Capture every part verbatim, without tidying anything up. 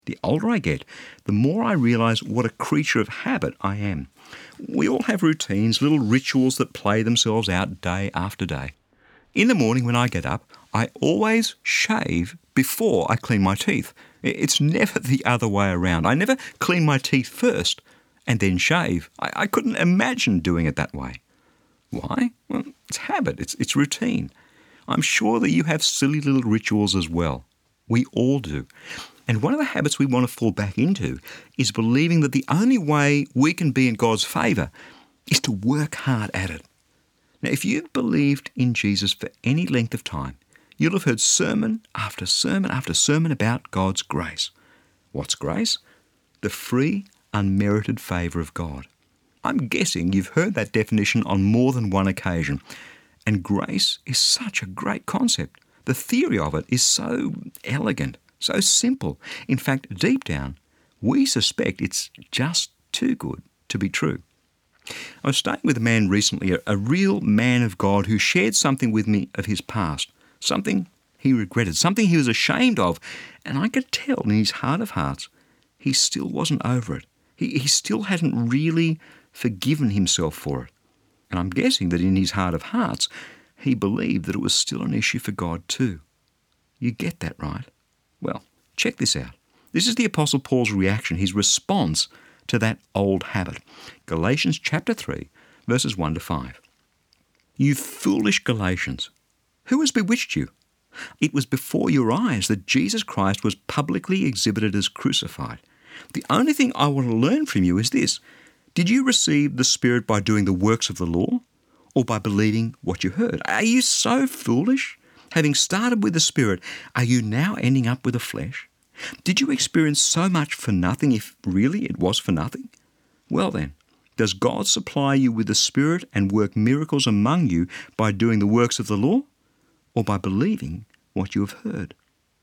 The older I get, the more I realise what a creature of habit I am. We all have routines, little rituals that play themselves out day after day. In the morning when I get up, I always shave before I clean my teeth. It's never the other way around. I never clean my teeth first and then shave. I, I couldn't imagine doing it that way. Why? Well, it's habit. It's, it's routine. I'm sure that you have silly little rituals as well. We all do. And one of the habits we want to fall back into is believing that the only way we can be in God's favour is to work hard at it. Now, if you've believed in Jesus for any length of time, you'll have heard sermon after sermon after sermon about God's grace. What's grace? The free, unmerited favour of God. I'm guessing you've heard that definition on more than one occasion. And grace is such a great concept. The theory of it is so elegant, so simple. In fact, deep down, we suspect it's just too good to be true. I was staying with a man recently, a, a real man of God who shared something with me of his past, something he regretted, something he was ashamed of, and I could tell in his heart of hearts he still wasn't over it. He, he still hadn't really forgiven himself for it. And I'm guessing that in his heart of hearts, he believed that it was still an issue for God too. You get that, right? Well, check this out. This is the Apostle Paul's reaction, his response to that old habit. Galatians chapter three, verses one to five. You foolish Galatians, who has bewitched you? It was before your eyes that Jesus Christ was publicly exhibited as crucified. The only thing I want to learn from you is this. Did you receive the Spirit by doing the works of the law or by believing what you heard? Are you so foolish? Having started with the Spirit, are you now ending up with the flesh? Did you experience so much for nothing if really it was for nothing? Well then, does God supply you with the Spirit and work miracles among you by doing the works of the law or by believing what you have heard?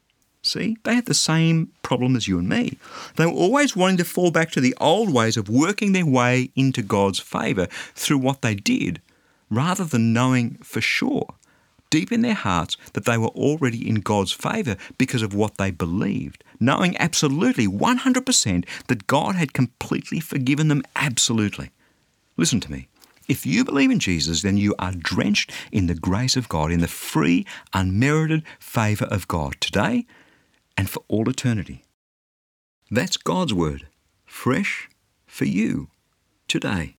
See, they had the same problem as you and me. They were always wanting to fall back to the old ways of working their way into God's favour through what they did, rather than knowing for sure, deep in their hearts, that they were already in God's favour because of what they believed, knowing absolutely one hundred percent that God had completely forgiven them absolutely. Listen to me. If you believe in Jesus, then you are drenched in the grace of God, in the free, unmerited favour of God today and for all eternity. That's God's word, fresh for you today.